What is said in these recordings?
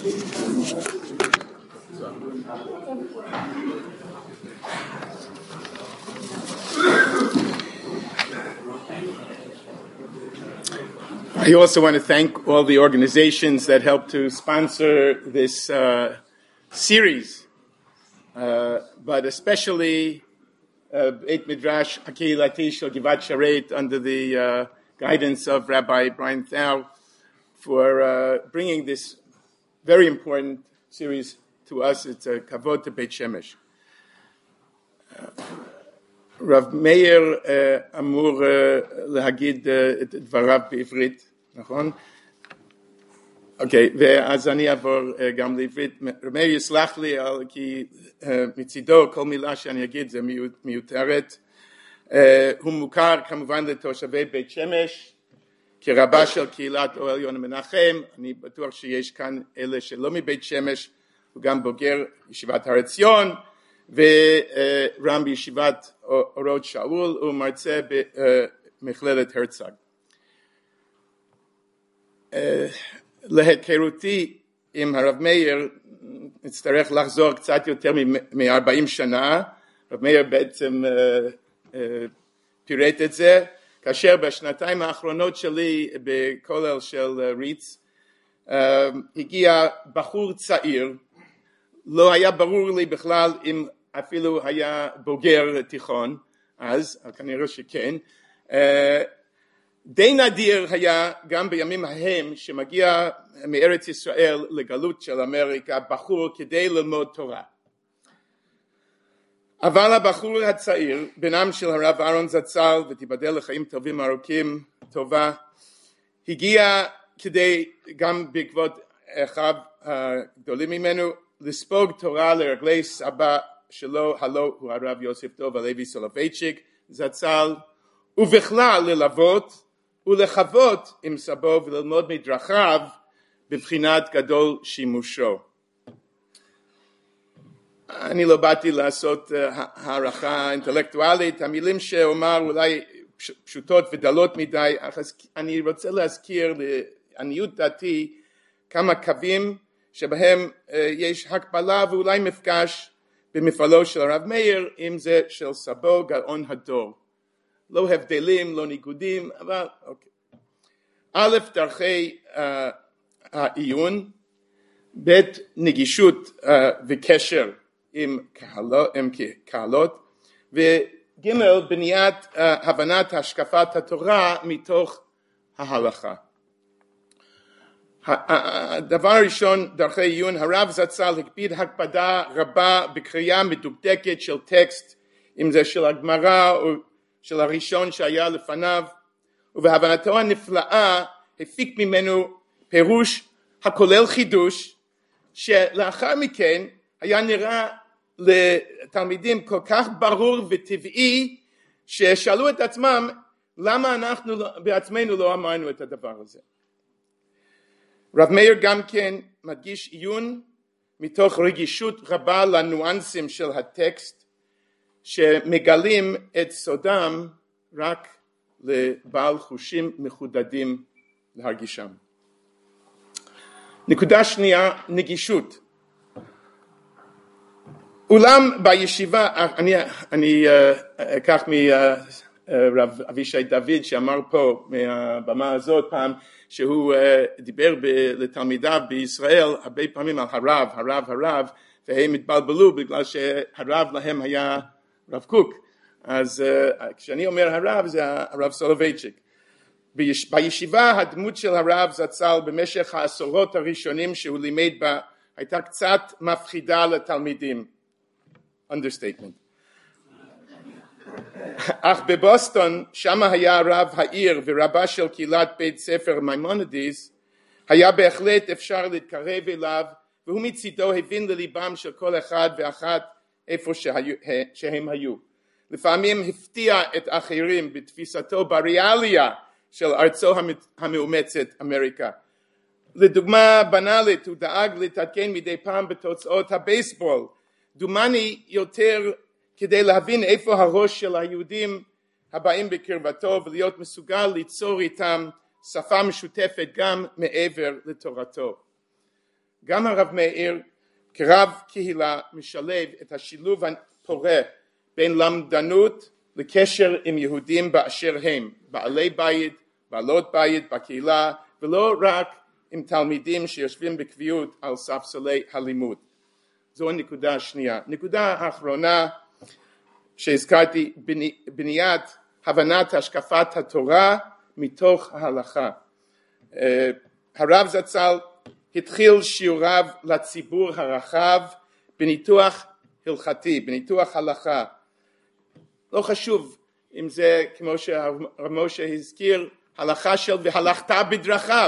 I also want to thank all the organizations that helped to sponsor this series, but especially Beit Midrash Hakehilati Shel Givat Sharet under the guidance of Rabbi Brian Thau for bringing this very important series to us. It's a kavod to Beit Shemesh. Rav Meir אמור להגיד את דבריו בעברית, נכון? אוקיי, ואז אני אעבור גם לעברית. רב מאיר יסלח לי, כי מצידו כל מילה שאני אגיד זה מיותרת. הוא מוכר כמובן לתושבי בית שמש, כרבה של קהילת אוהל יונה מנחם. אני בטוח שיש כאן אלה שלא מבית שמש, הוא גם בוגר ישיבת הר עציון, ורם בישיבת אורות שאול, ומרצה במכללת הרצוג. להיכרותי עם הרב מאיר, נצטרך לחזור קצת יותר מ-40 שנה. הרב מאיר בעצם פירט את זה, כאשר בשנתיים האחרונות שלי בכולל של ריץ, הגיע בחור צעיר, לא היה ברור לי בכלל אם אפילו היה בוגר תיכון, אז כנראה שכן. די נדיר היה גם בימים ההם שמגיע מארץ ישראל לגלות של אמריקה בחור כדי ללמוד תורה. אבל הבחור הצעיר, בנם של הרב אהרון זצ"ל, ותיבדל לחיים טובים ארוכים, טובה, הגיע כדי גם בעקבות אחיו הגדולים ממנו, לספוג תורה לרגלי סבא שלו, הלא הוא הרב יוסף דוב הלוי סולובייצ'יק זצ"ל, ובכלל ללוות ולחוות עם סבו וללמוד מדרכיו בבחינת גדול שימושו. אני לא באתי לעשות הערכה אינטלקטואלית, המילים שאומר אולי פשוטות ודלות מדי, אני רוצה להזכיר לעניות דעתי כמה קווים שבהם יש הקבלה ואולי מפגש במפעלו של הרב מאיר עם זה של סבו גאון הדור. לא הבדלים, לא ניגודים, אבל אוקיי. א', דרכי העיון, ב', נגישות וקשר עם קהלות, וג', בניית הבנת השקפת התורה מתוך ההלכה. הדבר הראשון, דרכי עיון, הרב זצ"ל הקפיד הקפדה רבה בקריאה מדוקדקת של טקסט, אם זה של הגמרא או של הראשון שהיה לפניו, ובהבנתו הנפלאה הפיק ממנו פירוש הכולל חידוש, שלאחר מכן היה נראה לתלמידים כל כך ברור וטבעי, ששאלו את עצמם למה אנחנו בעצמנו לא אמרנו את הדבר הזה. רב מאיר גם כן מדגיש עיון מתוך רגישות רבה לניואנסים של הטקסט, שמגלים את סודם רק לבעל חושים מחודדים להרגישם. נקודה שנייה, נגישות. אולם בישיבה, אני אקח מרב אבישי דוד שאמר פה מהבמה הזאת פעם, שהוא דיבר לתלמידיו בישראל הרבה פעמים על הרב, והם התבלבלו בגלל שהרב להם היה רב קוק. אז כשאני אומר הרב זה הרב סולובייצ'יק. בישיבה הדמות של הרב זצ"ל במשך העשורות הראשונים שהוא לימד בה הייתה קצת מפחידה לתלמידים. understatement. אך בבוסטון, שם היה רב העיר ורבה של קהילת בית ספר מימונידיס, היה בהחלט אפשר להתקרב אליו, והוא מצידו הבין לליבם של כל אחד ואחת איפה שהם היו. לפעמים הפתיע את אחרים בתפיסתו בריאליה של ארצו המאומצת אמריקה. לדוגמה בנאלית, הוא דאג להתעדכן מדי פעם בתוצאות הבייסבול, דומני יותר כדי להבין איפה הראש של היהודים הבאים בקרבתו ולהיות מסוגל ליצור איתם שפה משותפת גם מעבר לתורתו. גם הרב מאיר כרב קהילה משלב את השילוב הפורה בין למדנות לקשר עם יהודים באשר הם, בעלי בית, בעלות בית בקהילה, ולא רק עם תלמידים שיושבים בקביעות על ספסלי הלימוד. זו הנקודה השנייה. נקודה האחרונה שהזכרתי, בניית הבנת השקפת התורה מתוך ההלכה. הרב זצ"ל התחיל שיעוריו לציבור הרחב בניתוח הלכתי, בניתוח הלכה. לא חשוב אם זה כמו שהרב משה הזכיר, הלכה של והלכת בדרכיו.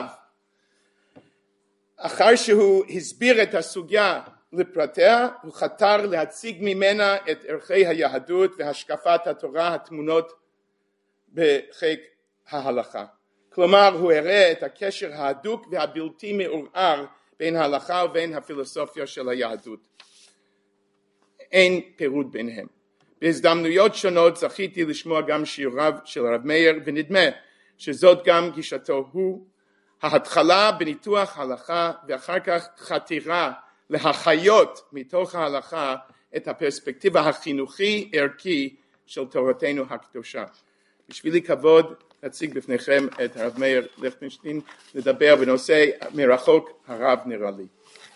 אחר שהוא הסביר את הסוגיה לפרטיה, הוא חתר להציג ממנה את ערכי היהדות והשקפת התורה התמונות בחיק ההלכה. כלומר, הוא הראה את הקשר ההדוק והבלתי מעורער בין ההלכה ובין הפילוסופיה של היהדות. אין פירוד ביניהם. בהזדמנויות שונות זכיתי לשמוע גם שיעוריו של הרב מאיר, ונדמה שזאת גם גישתו הוא, ההתחלה בניתוח ההלכה ואחר כך חתירה להחיות מתוך ההלכה את הפרספקטיבה החינוכי ערכי של תורתנו הקדושה. בשבילי כבוד להציג בפניכם את הרב מאיר ליכטנשטיין לדבר בנושא מרחוק הרב נראה לי.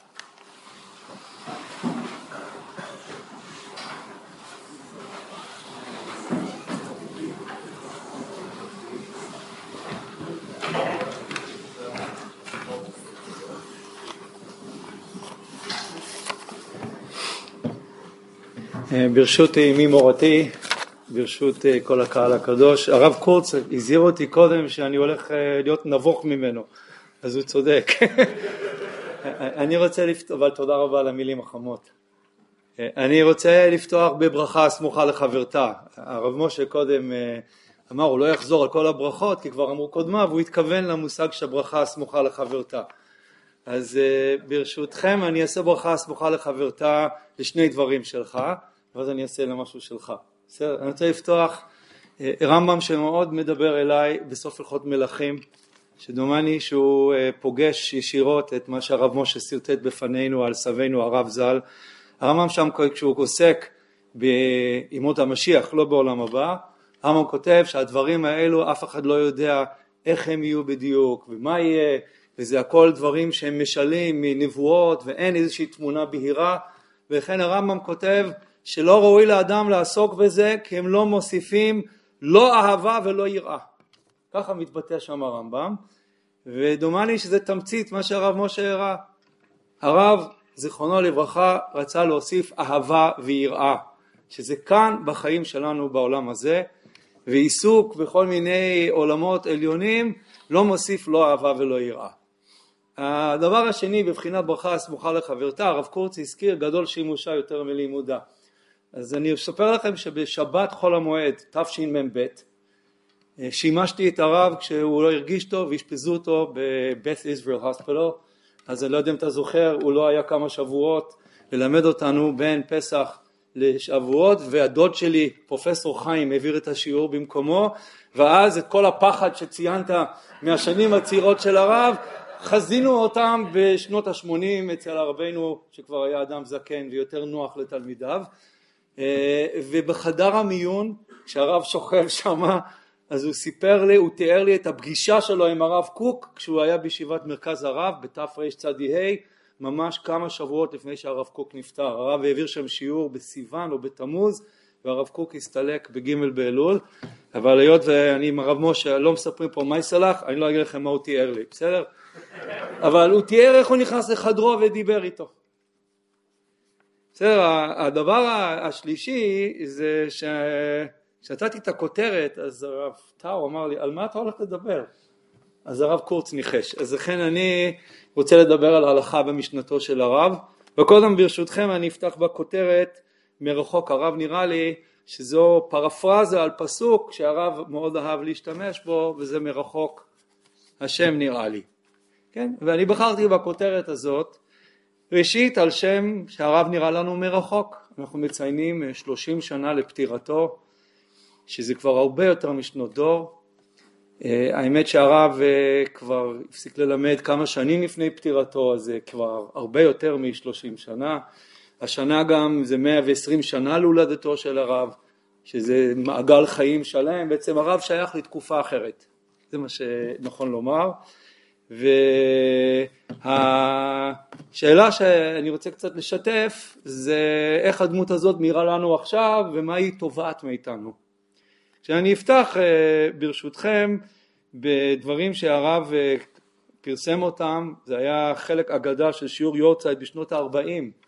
ברשות אמי מורתי, ברשות כל הקהל הקדוש, הרב קורץ הזהיר אותי קודם שאני הולך להיות נבוך ממנו, אז הוא צודק. אני רוצה לפתוח, אבל תודה רבה על המילים החמות. אני רוצה לפתוח בברכה סמוכה לחברתה. הרב משה קודם אמר, הוא לא יחזור על כל הברכות, כי כבר אמרו קודמיו, והוא התכוון למושג שהברכה סמוכה לחברתה. אז ברשותכם אני אעשה ברכה סמוכה לחברתה לשני דברים שלך, ואז אני אעשה למשהו שלך. בסדר? אני רוצה לפתוח רמב"ם שמאוד מדבר אליי בסוף הלכות מלכים, שדומני שהוא פוגש ישירות את מה שהרב משה סרטט בפנינו על סבינו הרב ז"ל. הרמב"ם שם כשהוא עוסק בימות המשיח, לא בעולם הבא, הרמב"ם כותב שהדברים האלו אף אחד לא יודע איך הם יהיו בדיוק ומה יהיה, וזה הכל דברים שהם משלים מנבואות ואין איזושהי תמונה בהירה, וכן הרמב"ם כותב שלא ראוי לאדם לעסוק בזה כי הם לא מוסיפים לא אהבה ולא יראה. ככה מתבטא שם הרמב"ם, ודומני שזה תמצית מה שהרב משה הראה. הרב זיכרונו לברכה רצה להוסיף אהבה ויראה, שזה כאן בחיים שלנו בעולם הזה, ועיסוק בכל מיני עולמות עליונים לא מוסיף לא אהבה ולא יראה. הדבר השני בבחינת ברכה סמוכה לחברתה, הרב קורץ הזכיר גדול שימושה יותר מלימודה. אז אני אספר לכם שבשבת חול המועד תשמ"ב שימשתי את הרב כשהוא לא הרגיש טוב והשפזו אותו בבית ישראל הוספיטל. אז אני לא יודע אם אתה זוכר, הוא לא היה כמה שבועות ללמד אותנו בין פסח לשבועות, והדוד שלי פרופסור חיים העביר את השיעור במקומו, ואז את כל הפחד שציינת מהשנים הצעירות של הרב חזינו אותם בשנות ה-80 אצל הרבנו שכבר היה אדם זקן ויותר נוח לתלמידיו. ובחדר המיון כשהרב שוכב שמה, אז הוא סיפר לי, הוא תיאר לי את הפגישה שלו עם הרב קוק כשהוא היה בישיבת מרכז הרב בתרצ"ה, ממש כמה שבועות לפני שהרב קוק נפטר. הרב העביר שם שיעור בסיוון או בתמוז, והרב קוק הסתלק בג' באלול. אבל היות ואני עם הרב משה לא מספרים פה מה יסלח, אני לא אגיד לכם מה הוא תיאר לי, בסדר? אבל הוא תיאר איך הוא נכנס לחדרו ודיבר איתו. בסדר, הדבר השלישי זה כשנתתי את הכותרת, אז הרב טאו אמר לי, על מה אתה הולך לדבר? אז הרב קורץ ניחש. אז לכן אני רוצה לדבר על ההלכה במשנתו של הרב, וקודם ברשותכם אני אפתח בכותרת מרחוק הרב, נראה לי שזו פרפרזה על פסוק שהרב מאוד אהב להשתמש בו, וזה מרחוק השם נראה לי. כן? ואני בחרתי בכותרת הזאת, ראשית על שם שהרב נראה לנו מרחוק. אנחנו מציינים 30 שנה לפטירתו, שזה כבר הרבה יותר משנות דור, האמת שהרב כבר הפסיק ללמד כמה שנים לפני פטירתו, אז זה כבר הרבה יותר מ-30 שנה. השנה גם זה 120 שנה להולדתו של הרב, שזה מעגל חיים שלם. בעצם הרב שייך לתקופה אחרת, זה מה שנכון לומר. והשאלה שאני רוצה קצת לשתף זה איך הדמות הזאת נראה לנו עכשיו ומה היא תובעת מאיתנו. כשאני אפתח ברשותכם בדברים שהרב פרסם אותם, זה היה חלק אגדה של שיעור יורצייט בשנות ה-40,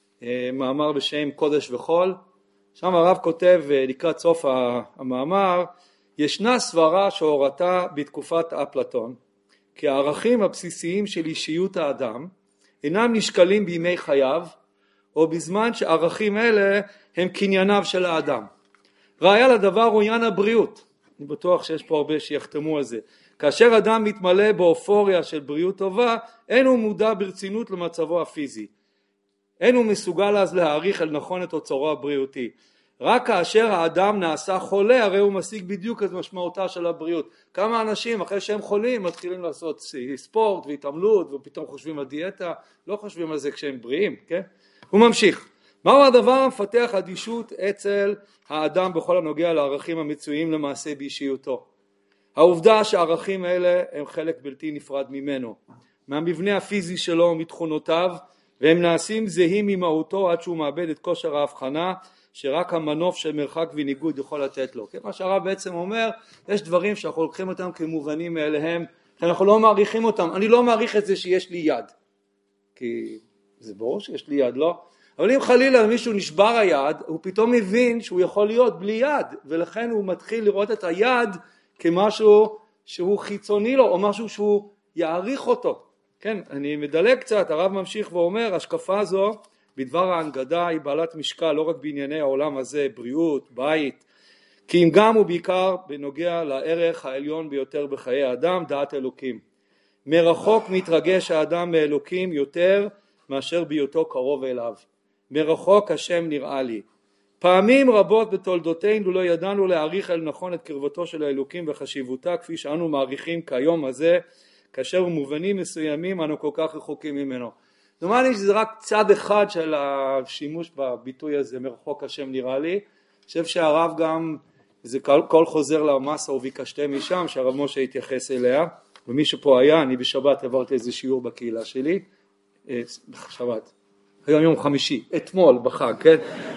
מאמר בשם קודש וחול. שם הרב כותב לקראת סוף המאמר, ישנה סברה שהורתה בתקופת אפלטון, כי הערכים הבסיסיים של אישיות האדם אינם נשקלים בימי חייו, או בזמן שערכים אלה הם קנייניו של האדם. ראיה לדבר הוא עניין הבריאות. אני בטוח שיש פה הרבה שיחתמו על זה. כאשר אדם מתמלא באופוריה של בריאות טובה, אין הוא מודע ברצינות למצבו הפיזי. אין הוא מסוגל אז להעריך אל נכון את אוצרו הבריאותי. רק כאשר האדם נעשה חולה, הרי הוא משיג בדיוק את משמעותה של הבריאות. כמה אנשים אחרי שהם חולים מתחילים לעשות ספורט והתעמלות, ופתאום חושבים על דיאטה, לא חושבים על זה כשהם בריאים, כן? הוא ממשיך. מהו הדבר המפתח אדישות אצל האדם בכל הנוגע לערכים המצויים למעשה באישיותו? העובדה שהערכים האלה הם חלק בלתי נפרד ממנו, מהמבנה הפיזי שלו ומתכונותיו, והם נעשים זהים ממהותו עד שהוא מאבד את כושר ההבחנה שרק המנוף של מרחק וניגוד יכול לתת לו. מה שהרב בעצם אומר, יש דברים שאנחנו לוקחים אותם כמובנים מאליהם, שאנחנו לא מעריכים אותם. אני לא מעריך את זה שיש לי יד, כי זה ברור שיש לי יד, לא? אבל אם חלילה מישהו נשבר היד, הוא פתאום מבין שהוא יכול להיות בלי יד, ולכן הוא מתחיל לראות את היד כמשהו שהוא חיצוני לו, או משהו שהוא יעריך אותו. כן, אני מדלג קצת, הרב ממשיך ואומר, השקפה זו בדבר ההנגדה היא בעלת משקל לא רק בענייני העולם הזה, בריאות, בית, כי אם גם ובעיקר בנוגע לערך העליון ביותר בחיי האדם, דעת אלוקים. מרחוק מתרגש האדם מאלוקים יותר מאשר בהיותו קרוב אליו. מרחוק השם נראה לי. פעמים רבות בתולדותינו לא ידענו להעריך אל נכון את קרבתו של האלוקים וחשיבותה כפי שאנו מעריכים כיום הזה, כאשר במובנים מסוימים אנו כל כך רחוקים ממנו. דומני שזה רק צד אחד של השימוש בביטוי הזה, מרחוק השם נראה לי. אני חושב שהרב גם, זה כל חוזר למסה וביקשתם משם, שהרב משה התייחס אליה, ומי שפה היה, אני בשבת עברתי איזה שיעור בקהילה שלי, שבת, היום יום חמישי, אתמול בחג, כן?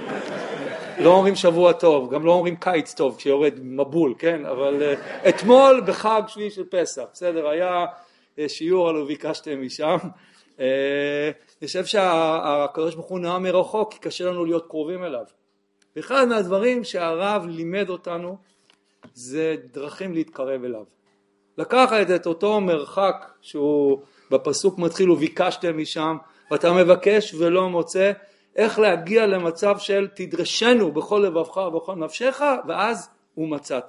לא אומרים שבוע טוב, גם לא אומרים קיץ טוב כשיורד מבול, כן? אבל אתמול בחג שביעי של פסח, בסדר, היה שיעור על וביקשתם משם. אני חושב שהקדוש ברוך הוא נעה מרחוק, כי קשה לנו להיות קרובים אליו. ואחד מהדברים שהרב לימד אותנו, זה דרכים להתקרב אליו. לקחת את אותו מרחק שהוא בפסוק מתחיל וביקשתם משם, ואתה מבקש ולא מוצא, איך להגיע למצב של תדרשנו בכל לבבך ובכל נפשך, ואז הוא מצאת.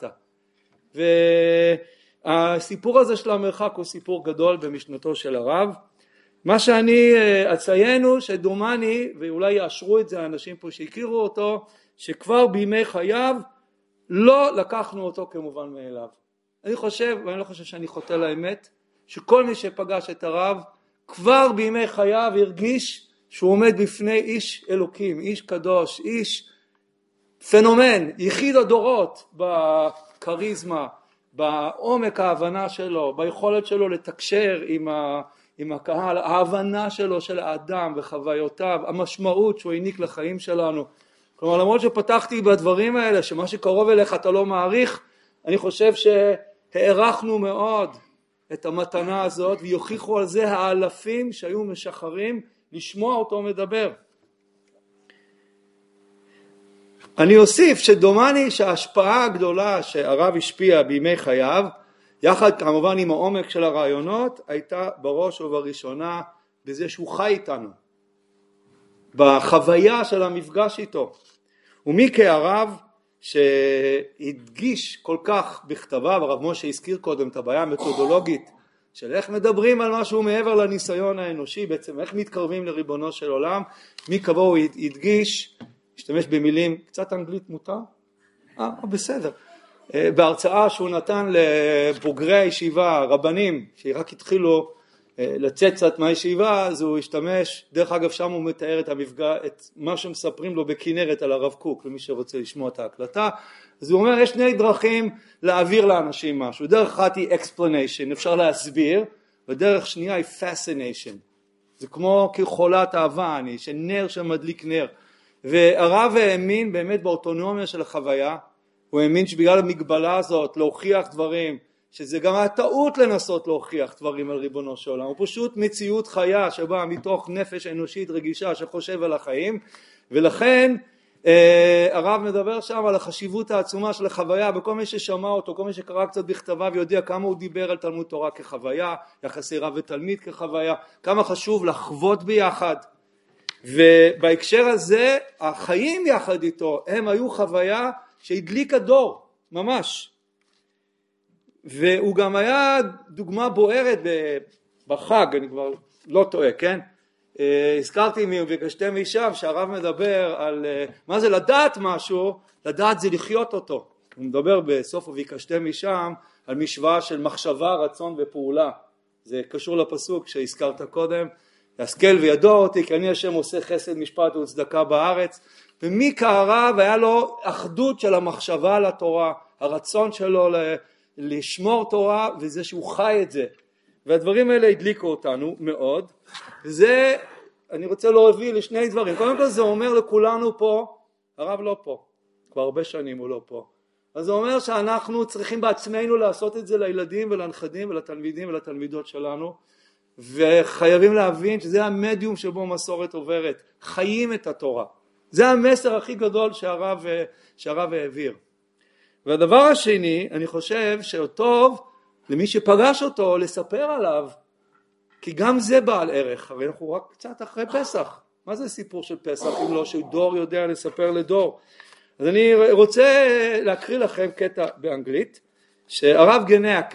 והסיפור הזה של המרחק הוא סיפור גדול במשנתו של הרב. מה שאני אציין הוא שדומני, ואולי יאשרו את זה האנשים פה שהכירו אותו, שכבר בימי חייו לא לקחנו אותו כמובן מאליו. אני חושב, ואני לא חושב שאני חוטא לאמת, שכל מי שפגש את הרב כבר בימי חייו הרגיש שהוא עומד בפני איש אלוקים, איש קדוש, איש פנומן, יחיד הדורות בקריזמה, בעומק ההבנה שלו, ביכולת שלו לתקשר עם הקהל, ההבנה שלו של האדם וחוויותיו, המשמעות שהוא העניק לחיים שלנו. כלומר, למרות שפתחתי בדברים האלה, שמה שקרוב אליך אתה לא מעריך, אני חושב שהערכנו מאוד את המתנה הזאת, ויוכיחו על זה האלפים שהיו משחרים לשמוע אותו מדבר. אני אוסיף שדומני שההשפעה הגדולה שהרב השפיע בימי חייו, יחד כמובן עם העומק של הרעיונות, הייתה בראש ובראשונה בזה שהוא חי איתנו, בחוויה של המפגש איתו. ומי כהרב שהדגיש כל כך בכתביו, הרב משה הזכיר קודם את הבעיה המתודולוגית, של איך מדברים על משהו מעבר לניסיון האנושי, בעצם איך מתקרבים לריבונו של עולם, מי כמוהו הדגיש, השתמש במילים, קצת אנגלית מותר? בסדר. בהרצאה שהוא נתן לבוגרי הישיבה, רבנים, שרק התחילו לצאת קצת מהישיבה, אז הוא השתמש, דרך אגב שם הוא מתאר את המפגע, את מה שמספרים לו בכנרת על הרב קוק, למי שרוצה לשמוע את ההקלטה. אז הוא אומר, יש שני דרכים להעביר לאנשים משהו. דרך אחת היא explanation, אפשר להסביר, ודרך שנייה היא fascination. זה כמו כחולת אהבה, שנר שמדליק נר. והרב האמין באמת באוטונומיה של החוויה, הוא האמין שבגלל המגבלה הזאת להוכיח דברים, שזה גם הטעות לנסות להוכיח דברים על ריבונו של עולם, הוא פשוט מציאות חיה שבאה מתוך נפש אנושית רגישה שחושב על החיים, ולכן הרב מדבר שם על החשיבות העצומה של החוויה, וכל מי ששמע אותו, כל מי שקרא קצת בכתביו יודע כמה הוא דיבר על תלמוד תורה כחוויה, יחסי רב ותלמיד כחוויה, כמה חשוב לחוות ביחד, ובהקשר הזה החיים יחד איתו הם היו חוויה שהדליק הדור ממש, והוא גם היה דוגמה בוערת בחג, אני כבר לא טועה, כן? הזכרתי מבקשתם משם שהרב מדבר על מה זה לדעת משהו, לדעת זה לחיות אותו. הוא מדבר בסוף וביקשתם משם על משוואה של מחשבה, רצון ופעולה. זה קשור לפסוק שהזכרת קודם, להשכל וידוע אותי כי אני השם עושה חסד משפט וצדקה בארץ. ומקרב היה לו אחדות של המחשבה על התורה, הרצון שלו לשמור תורה וזה שהוא חי את זה. והדברים האלה הדליקו אותנו מאוד. זה, אני רוצה להוביל לשני דברים. קודם כל זה אומר לכולנו פה, הרב לא פה, כבר הרבה שנים הוא לא פה. אז זה אומר שאנחנו צריכים בעצמנו לעשות את זה לילדים ולנכדים ולתלמידים ולתלמידות שלנו. וחייבים להבין שזה המדיום שבו מסורת עוברת. חיים את התורה. זה המסר הכי גדול שהרב העביר. והדבר השני, אני חושב שטוב למי שפגש אותו לספר עליו, כי גם זה בעל ערך. הרי אנחנו רק קצת אחרי פסח. מה זה סיפור של פסח אם לא שדור יודע לספר לדור? אז אני רוצה להקריא לכם קטע באנגלית, שהרב גנק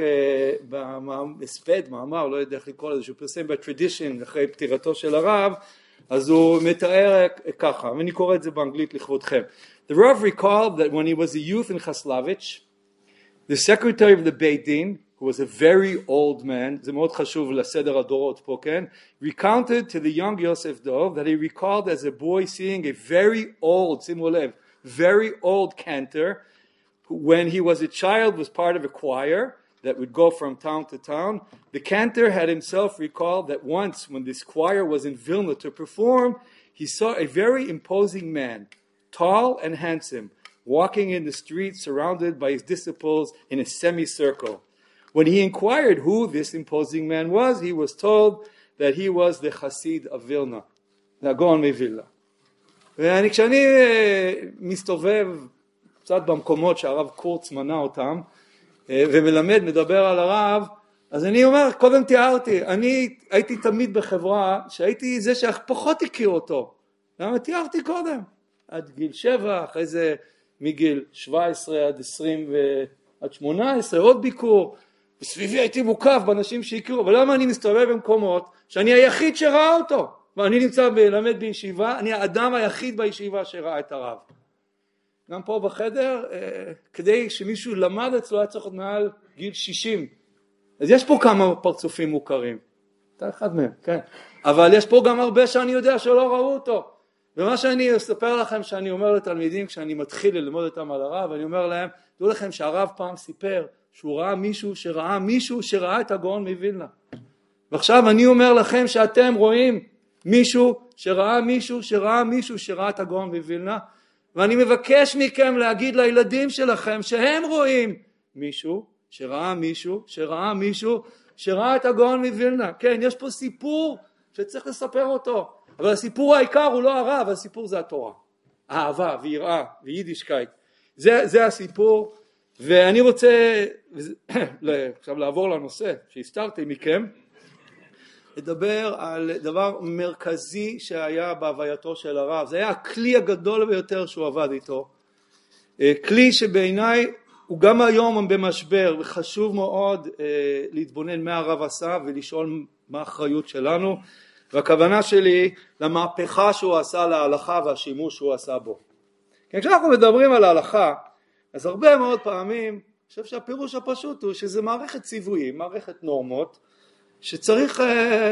בהספד, מאמר, לא יודע איך לקרוא לזה, שהוא פרסם בטרדישן אחרי פטירתו של הרב, אז הוא מתאר ככה, ואני קורא את זה באנגלית לכבודכם. The Rav recalled that when he was a youth in Chaslavich, the secretary of the Beit Din, who was a very old man, זה מאוד חשוב לסדר הדורות פה, כן? recounted to the young Yosef Dov that he recalled as a boy seeing a very old, שימו לב, very old cantor, who when he was a child was part of a choir that would go from town to town. The cantor had himself recalled that once when this choir was in Vilna to perform, he saw a very imposing man, tall and handsome, walking in the street surrounded by his disciples in a semicircle. When he inquired who this imposing man was, he was told that he was the Chassid of Vilna, the Gaon מווילנה. וכשאני מסתובב קצת במקומות שהרב קורץ מנה אותם, ומלמד, מדבר על הרב, אז אני אומר, קודם תיארתי, אני הייתי תמיד בחברה שהייתי זה שפחות הכיר אותו. למה תיארתי קודם? עד גיל 7, אחרי זה מגיל 17 עד 20 ועד 18, עוד ביקור. בסביבי הייתי מוקף באנשים שהכירו, אבל למה אני מסתובב במקומות שאני היחיד שראה אותו? ואני נמצא ללמד בישיבה, אני האדם היחיד בישיבה שראה את הרב. גם פה בחדר, כדי שמישהו למד אצלו היה צריך עוד מעל גיל 60. אז יש פה כמה פרצופים מוכרים. אתה אחד מהם, כן. אבל יש פה גם הרבה שאני יודע שלא ראו אותו. ומה שאני אספר לכם שאני אומר לתלמידים, כשאני מתחיל ללמוד אותם על הרב, אני אומר להם, תראו לכם שהרב פעם סיפר שהוא ראה מישהו שראה את הגאון מווילנה. ועכשיו אני אומר לכם שאתם רואים מישהו שראה את הגאון מווילנה, ואני מבקש מכם להגיד לילדים שלכם שהם רואים מישהו שראה את הגאון מווילנה. כן, יש פה סיפור שצריך לספר אותו, אבל הסיפור העיקר הוא לא הרב, הסיפור זה התורה. אהבה ויראה ויידישקייט. זה הסיפור, ואני רוצה עכשיו לעבור לנושא שהסתרתי מכם, לדבר על דבר מרכזי שהיה בהווייתו של הרב. זה היה הכלי הגדול ביותר שהוא עבד איתו. כלי שבעיניי הוא גם היום במשבר, וחשוב מאוד להתבונן מה הרב עשה ולשאול מה האחריות שלנו. והכוונה שלי למהפכה שהוא עשה להלכה והשימוש שהוא עשה בו. כשאנחנו מדברים על ההלכה, אז הרבה מאוד פעמים, אני חושב שהפירוש הפשוט הוא שזה מערכת ציוויים, מערכת נורמות, שצריך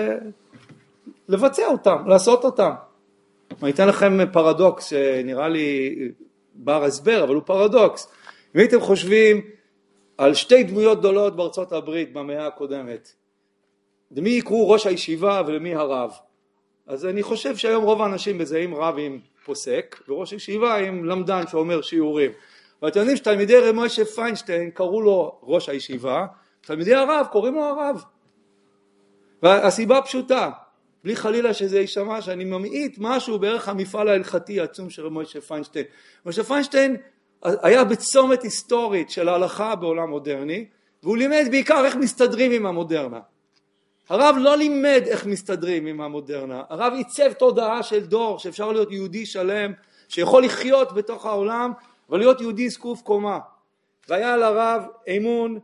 לבצע אותם, לעשות אותם. אני אתן לכם פרדוקס שנראה לי בר הסבר, אבל הוא פרדוקס. אם הייתם חושבים על שתי דמויות גדולות בארצות הברית במאה הקודמת, למי יקראו ראש הישיבה ולמי הרב? אז אני חושב שהיום רוב האנשים מזהים רב עם פוסק, וראש הישיבה עם למדן שאומר שיעורים. ואתם יודעים שתלמידי רב משה פיינשטיין קראו לו ראש הישיבה, תלמידי הרב קוראים לו הרב. והסיבה פשוטה, בלי חלילה שזה יישמע שאני ממעיט משהו בערך המפעל ההלכתי העצום של רב משה פיינשטיין. משה פיינשטיין היה בצומת היסטורית של ההלכה בעולם מודרני, והוא לימד בעיקר איך מסתדרים עם המודרנה. הרב לא לימד איך מסתדרים עם המודרנה, הרב עיצב תודעה של דור שאפשר להיות יהודי שלם, שיכול לחיות בתוך העולם, אבל להיות יהודי זקוף קומה. והיה לרב אמון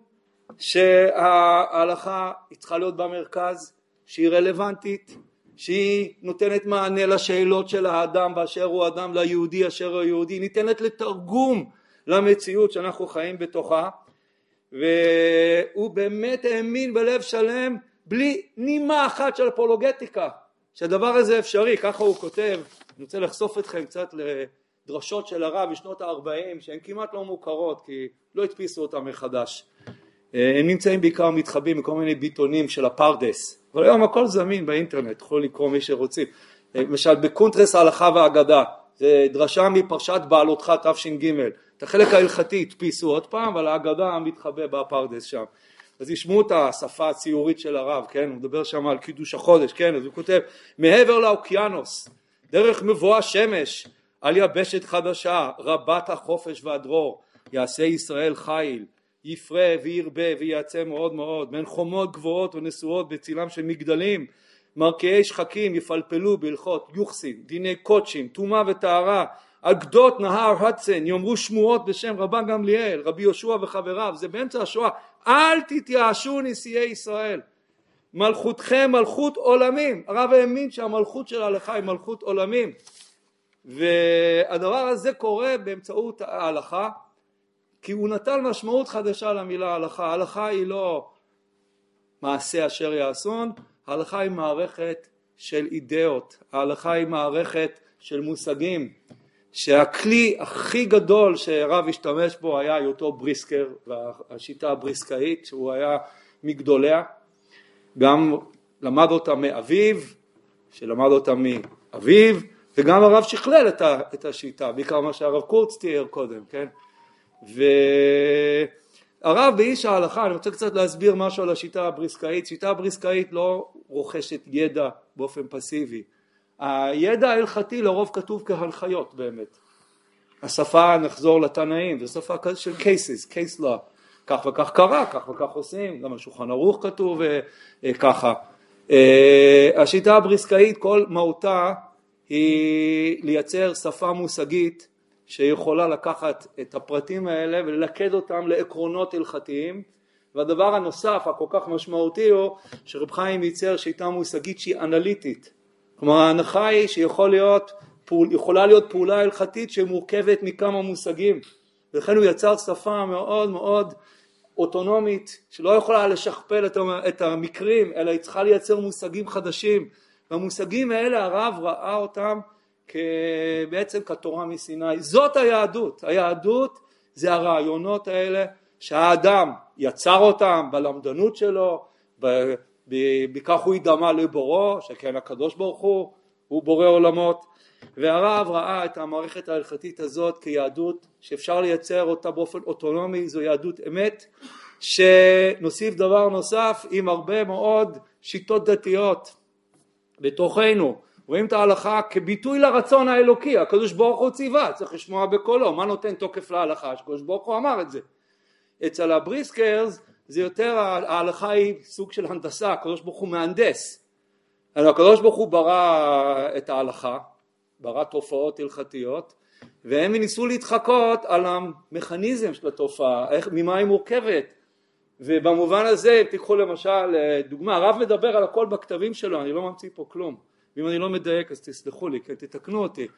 שההלכה צריכה להיות במרכז, שהיא רלוונטית, שהיא נותנת מענה לשאלות של האדם באשר הוא אדם, ליהודי אשר הוא יהודי, ניתנת לתרגום למציאות שאנחנו חיים בתוכה, והוא באמת האמין בלב שלם, בלי נימה אחת של אפולוגטיקה, שהדבר הזה אפשרי. ככה הוא כותב. אני רוצה לחשוף אתכם קצת לדרשות של הרב בשנות ה-40, שהן כמעט לא מוכרות, כי לא הדפיסו אותם מחדש. הם נמצאים בעיקר מתחבאים מכל מיני ביטונים של הפרדס, אבל היום הכל זמין באינטרנט, יכול לקרוא מי שרוצים. למשל בקונטרס ההלכה והאגדה, זה דרשה מפרשת בעלותך תש"ג, את החלק ההלכתי הדפיסו עוד פעם, אבל האגדה מתחבא בפרדס שם. אז ישמעו את השפה הציורית של הרב, כן? הוא מדבר שם על קידוש החודש, כן? אז הוא כותב, מעבר לאוקיינוס, דרך מבואה שמש, על יבשת חדשה, רבת החופש והדרור, יעשה ישראל חיל, יפרה וירבה ויעצה מאוד מאוד, בין חומות גבוהות ונשואות בצילם של מגדלים, מרקיעי שחקים יפלפלו בהלכות יוחסין, דיני קודשים, טומאה וטהרה, על גדות נהר הדסן יאמרו שמועות בשם רבן גמליאל, רבי יהושע וחבריו. זה באמצע השואה. אל תתייאשו נשיאי ישראל, מלכותכם מלכות עולמים. הרב האמין שהמלכות של ההלכה היא מלכות עולמים, והדבר הזה קורה באמצעות ההלכה, כי הוא נתן משמעות חדשה למילה הלכה. ההלכה היא לא מעשה אשר יעשון, ההלכה היא מערכת של אידאות, ההלכה היא מערכת של מושגים, שהכלי הכי גדול שהרב השתמש בו היה היותו בריסקר, והשיטה הבריסקאית שהוא היה מגדוליה. גם למד אותה מאביו, שלמד אותה מאביו, וגם הרב שכלל את השיטה, בעיקר מה שהרב קורץ תיאר קודם, כן? והרב באיש ההלכה, אני רוצה קצת להסביר משהו על השיטה הבריסקאית. שיטה הבריסקאית לא רוכשת ידע באופן פסיבי. הידע ההלכתי לרוב כתוב כהנחיות באמת. השפה, נחזור לתנאים, זו שפה של cases, case law. כך וכך קרה, כך וכך עושים, גם השולחן ערוך כתוב ככה. השיטה הבריסקאית, כל מהותה היא לייצר שפה מושגית שיכולה לקחת את הפרטים האלה וללכד אותם לעקרונות הלכתיים. והדבר הנוסף הכל כך משמעותי הוא שרב חיים ייצר שיטה מושגית שהיא אנליטית. כלומר ההנחה היא שיכולה להיות פעולה הלכתית שמורכבת מכמה מושגים, ולכן הוא יצר שפה מאוד מאוד אוטונומית שלא יכולה לשכפל את המקרים, אלא היא צריכה לייצר מושגים חדשים, והמושגים האלה הרב ראה אותם בעצם כתורה מסיני. זאת היהדות. היהדות זה הרעיונות האלה שהאדם יצר אותם בלמדנות שלו, בכך הוא ידמה לבורו, שכן הקדוש ברוך הוא בורא עולמות. והרב ראה את המערכת ההלכתית הזאת כיהדות שאפשר לייצר אותה באופן אוטונומי. זו יהדות אמת, שנוסיף דבר נוסף עם הרבה מאוד שיטות דתיות בתוכנו. רואים את ההלכה כביטוי לרצון האלוקי. הקדוש ברוך הוא ציווה, צריך לשמוע בקולו. מה נותן תוקף להלכה? הקדוש ברוך הוא אמר את זה. אצל הבריסקרס זה יותר, ההלכה היא סוג של הנדסה, הקדוש ברוך הוא מהנדס. הקדוש ברוך הוא ברא את ההלכה, ברא תופעות הלכתיות, והם ניסו להתחקות על המכניזם של התופעה, ממה היא מורכבת. ובמובן הזה, תיקחו למשל דוגמה, הרב מדבר על הכל בכתבים שלו, אני לא ממציא פה כלום. ואם אני לא מדייק אז תסלחו לי, כי תתקנו אותי.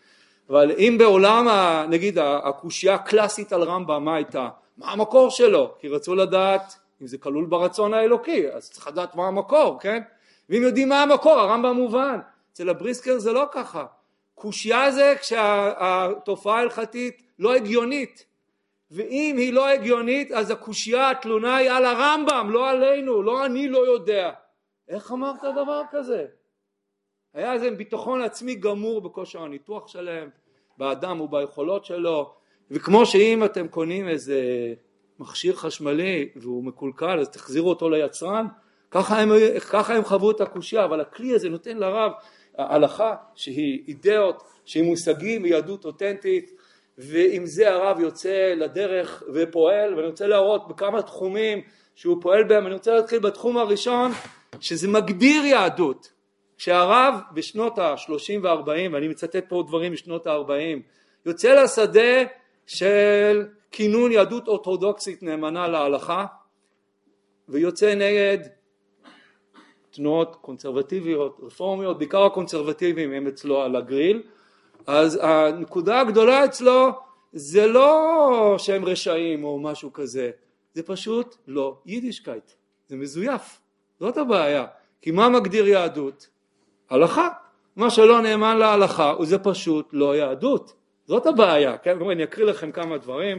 אבל אם בעולם, נגיד, הקושיה הקלאסית על רמב"ם, מה הייתה? מה המקור שלו? כי רצו לדעת אם זה כלול ברצון האלוקי, אז צריך לדעת מה המקור, כן? ואם יודעים מה המקור, הרמב"ם מובן. אצל הבריסקר זה לא ככה. קושיה זה כשהתופעה ההלכתית לא הגיונית. ואם היא לא הגיונית, אז הקושיה, התלונה היא על הרמב"ם, לא עלינו, לא אני לא יודע. איך אמרת דבר כזה? היה איזה ביטחון עצמי גמור בכושר הניתוח שלהם, באדם וביכולות שלו, וכמו שאם אתם קונים איזה מכשיר חשמלי והוא מקולקל, אז תחזירו אותו ליצרן, ככה הם חוו את הקושיה, אבל הכלי הזה נותן לרב הלכה שהיא אידאות, שהיא מושגים, היא יהדות אותנטית, ועם זה הרב יוצא לדרך ופועל, ואני רוצה להראות בכמה תחומים שהוא פועל בהם. אני רוצה להתחיל בתחום הראשון, שזה מגדיר יהדות. כשהרב בשנות ה-30 וה-40, ואני מצטט פה דברים משנות ה-40, יוצא לשדה של כינון יהדות אורתודוקסית נאמנה להלכה, ויוצא נגד תנועות קונסרבטיביות, רפורמיות, בעיקר הקונסרבטיביים הם אצלו על הגריל. אז הנקודה הגדולה אצלו זה לא שהם רשעים או משהו כזה, זה פשוט לא יידישקייט, זה מזויף, זאת הבעיה. כי מה מגדיר יהדות? הלכה. מה שלא נאמן להלכה זה פשוט לא יהדות, זאת הבעיה. כן? אני אקריא לכם כמה דברים.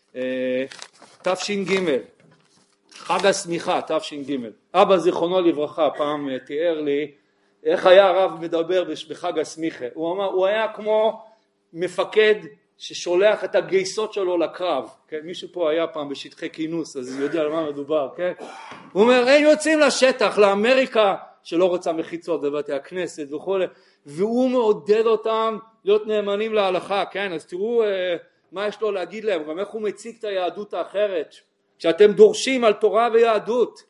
תש"ג, חג השמיכה, תש"ג. אבא זיכרונו לברכה פעם תיאר לי איך היה הרב מדבר בחג השמיכה. הוא אמר, הוא היה כמו מפקד ששולח את הגייסות שלו לקרב. כן? מישהו פה היה פעם בשטחי כינוס, אז הוא יודע על מה מדובר. כן? הוא אומר, הם יוצאים לשטח, לאמריקה, שלא רוצה מחיצות בבתי הכנסת וכו', והוא מעודד אותם להיות נאמנים להלכה. כן? אז תראו מה יש לו להגיד להם, גם איך הוא מציג את היהדות האחרת. כשאתם דורשים על תורה ויהדות,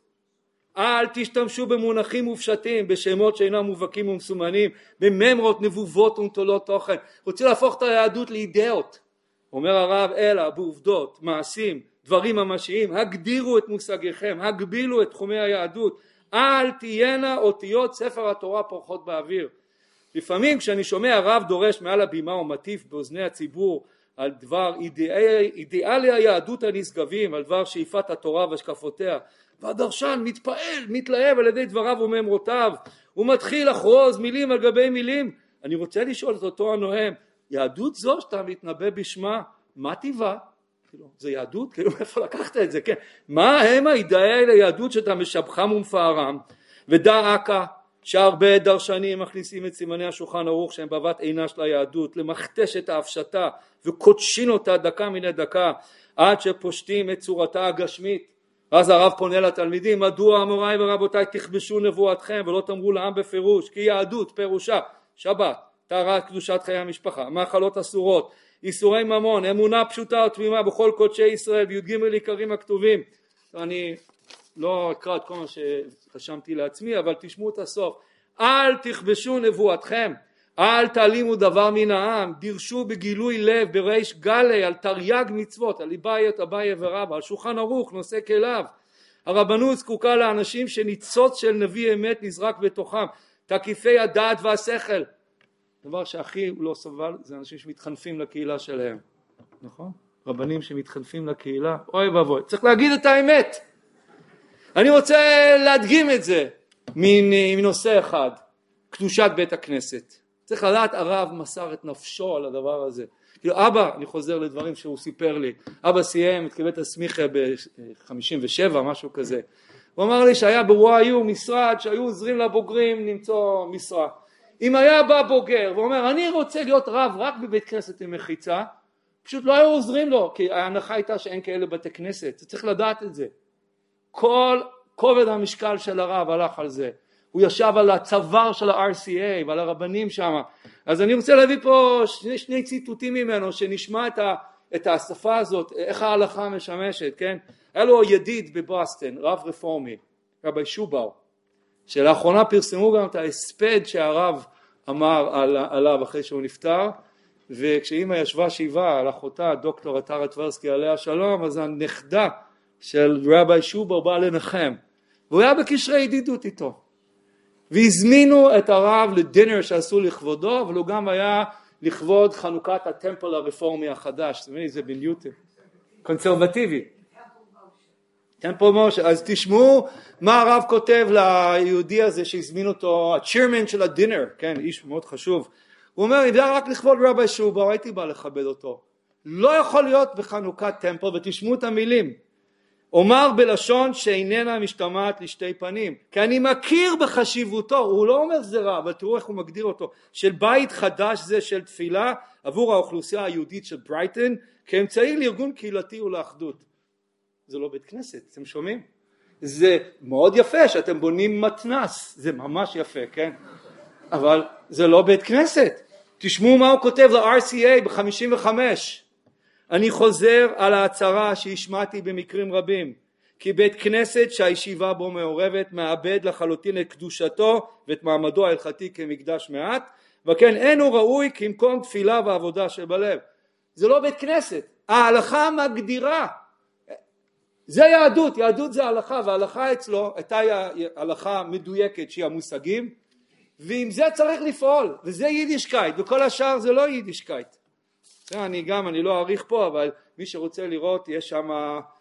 אל תשתמשו במונחים מופשטים, בשמות שאינם מובהקים ומסומנים, בממרות, נבובות ונטולות תוכן. רוצה להפוך את היהדות לאידאות. אומר הרב, אלא בעובדות, מעשים, דברים ממשיים, הגדירו את מושגיכם, הגבילו את תחומי היהדות, אל תהיינה אותיות ספר התורה פורחות באוויר. לפעמים כשאני שומע רב דורש מעל הבימה ומטיף באוזני הציבור על דבר אידיאלי היהדות הנשגבים, על דבר שאיפת התורה והשקפותיה, והדרשן מתפעל, מתלהב על ידי דבריו ומאמרותיו, הוא מתחיל לחרוז מילים על גבי מילים. אני רוצה לשאול את אותו הנואם, יהדות זו שאתה מתנבא בשמה, מה טבעה? זה יהדות? כאילו איפה לקחת את זה? כן? מה הם האידאלי ליהדות שאתה משבחם ומפארם? ודע עקה שהרבה דרשנים מכניסים את סימני השולחן ערוך שהם בבת עינה של היהדות למכתש את ההפשטה וקודשין אותה דקה מן הדקה עד שפושטים את צורתה הגשמית. אז הרב פונה לתלמידים, מדוע אמוריי ורבותיי תכבשו נבואתכם ולא תאמרו לעם בפירוש? כי יהדות פירושה שבת, טהרת קדושת חיי המשפחה, מאכלות אסורות, איסורי ממון, אמונה פשוטה ותמימה בכל קודשי ישראל, וי"ג עיקרים הכתובים. אני לא אקרא את כל מה שחשמתי לעצמי, אבל תשמעו את הסוף. אל תכבשו נבואתכם, אל תעלימו דבר מן העם, דרשו בגילוי לב בריש גלי על תרי"ג מצוות, על ליבאיות אביי ורבא, על שולחן ערוך נושא כליו. הרבנות זקוקה לאנשים שניצוץ של נביא אמת נזרק בתוכם, תקיפי הדעת והשכל. דבר שהכי לא סבל זה אנשים שמתחנפים לקהילה שלהם, נכון? רבנים שמתחנפים לקהילה, אוי ואבוי, צריך להגיד את האמת. אני רוצה להדגים את זה מנושא אחד, קדושת בית הכנסת. צריך לדעת, הרב מסר את נפשו על הדבר הזה. כאילו אבא, אני חוזר לדברים שהוא סיפר לי, אבא סיים את בית הסמיכה ב-57, משהו כזה. הוא אמר לי שהיה בוואיו משרד שהיו עוזרים לבוגרים למצוא משרה. אם היה בא בוגר ואומר אני רוצה להיות רב רק בבית כנסת עם מחיצה, פשוט לא היו עוזרים לו, כי ההנחה הייתה שאין כאלה בתי כנסת. צריך לדעת את זה. כל כובד המשקל של הרב הלך על זה. הוא ישב על הצוואר של ה-RCA ועל הרבנים שם. אז אני רוצה להביא פה שני ציטוטים ממנו שנשמע את השפה הזאת, איך ההלכה משמשת, כן? היה לו ידיד בבוסטון, רב רפורמי, רבי שובאו, שלאחרונה פרסמו גם את ההספד שהרב אמר עליו אחרי שהוא נפטר, וכשאמא ישבה שבעה על אחותה, דוקטור עטרה טברסקי עליה שלום, אז הנכדה של רבי שובאו באה לנחם, והוא היה בקשרי ידידות איתו. והזמינו את הרב לדינר שעשו לכבודו, אבל הוא גם היה לכבוד חנוכת הטמפל הרפורמי החדש. זאת אומרת, זה בניוטון. קונסרבטיבי. טמפל מושה. אז תשמעו מה הרב כותב ליהודי הזה שהזמין אותו, הצ'ירמן של הדינר, כן, איש מאוד חשוב. הוא אומר, אם זה רק לכבוד רבי שובר, הייתי בא לכבד אותו. לא יכול להיות בחנוכת טמפל, ותשמעו את המילים. אומר בלשון שאיננה משתמעת לשתי פנים, כי אני מכיר בחשיבותו, הוא לא אומר זה רע, אבל תראו איך הוא מגדיר אותו, של בית חדש זה של תפילה עבור האוכלוסייה היהודית של ברייטון, כאמצעי לארגון קהילתי ולאחדות. זה לא בית כנסת, אתם שומעים? זה מאוד יפה שאתם בונים מתנס, זה ממש יפה, כן? אבל זה לא בית כנסת. תשמעו מה הוא כותב ל-RCA ב-55. אני חוזר על ההצהרה שהשמעתי במקרים רבים, כי בית כנסת שהישיבה בו מעורבת מאבד לחלוטין את קדושתו ואת מעמדו ההלכתי כמקדש מעט, וכן אינו ראוי כמקום תפילה ועבודה שבלב. זה לא בית כנסת, ההלכה מגדירה. זה יהדות, יהדות זה הלכה, וההלכה אצלו הייתה הלכה מדויקת שהיא המושגים, ועם זה צריך לפעול, וזה יידישקייט, וכל השאר זה לא יידישקייט. אני לא אעריך פה, אבל מי שרוצה לראות, יש שם